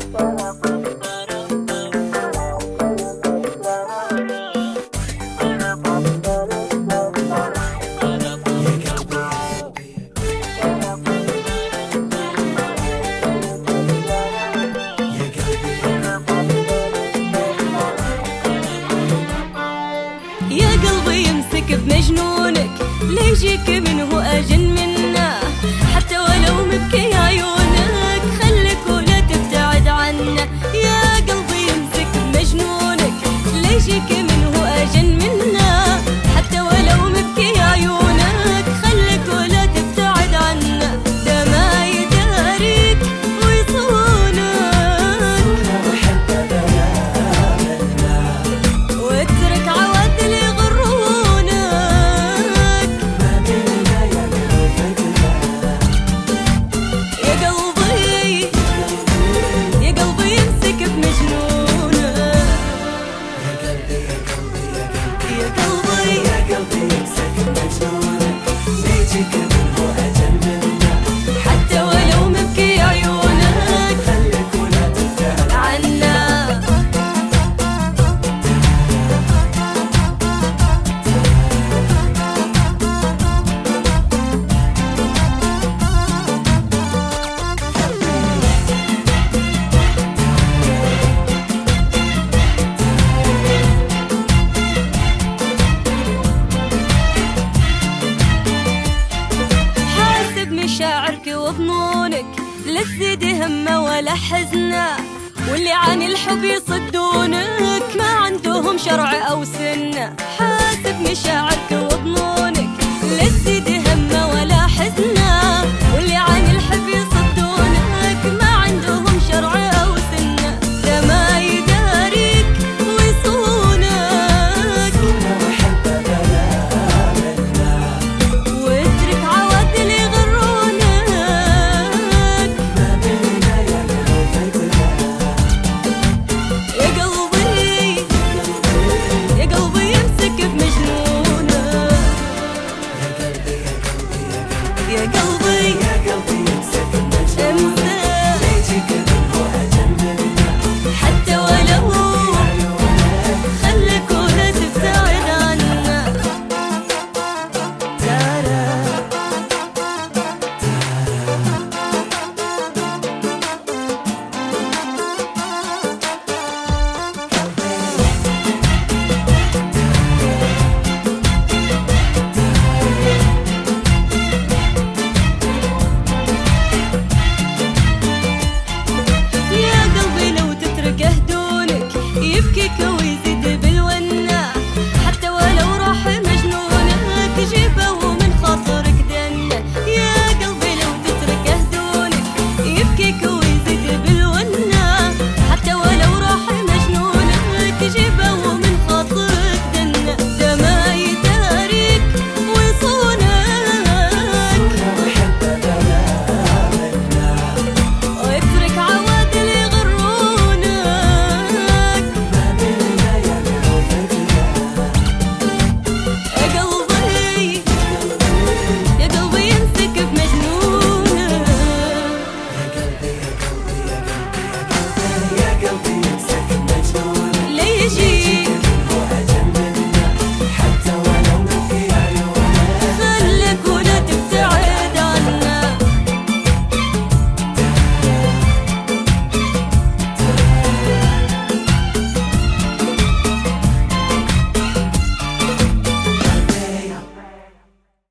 يا قلبي يمسك بمجنونك، ليجيك منه أجن منه، حتى ولو مبكي عيونك خليك ولا تبتعد عنه. يا قلبي يمسك بمجنونك، ليجيك منه أجن منه، حتى ولو مبكي عيونك خليك ولا تبتعد عنه. ده ما يداريك ويصونك واترك عوادل حتى ولو مبكي عيونك خليك ولا تبتعد عنا. مشاعرك وظنونك لا تزيد همه ولا حزنه، واللي عن الحب يصدونك ما عندهم شرع أو سنة. حاسب مشاعرك وظنونك